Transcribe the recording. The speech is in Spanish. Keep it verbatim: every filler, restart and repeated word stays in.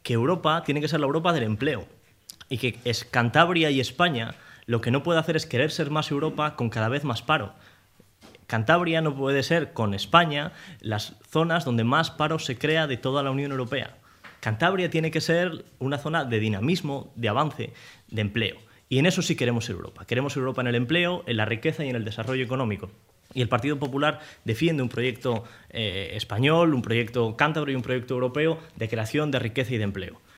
que Europa tiene que ser la Europa del empleo y que es Cantabria y España lo que no puede hacer es querer ser más Europa con cada vez más paro. Cantabria no puede ser, con España, las zonas donde más paro se crea de toda la Unión Europea. Cantabria tiene que ser una zona de dinamismo, de avance, de empleo. Y en eso sí queremos ser Europa. Queremos Europa en el empleo, en la riqueza y en el desarrollo económico. Y el Partido Popular defiende un proyecto eh, español, un proyecto cántabro y un proyecto europeo de creación de riqueza y de empleo.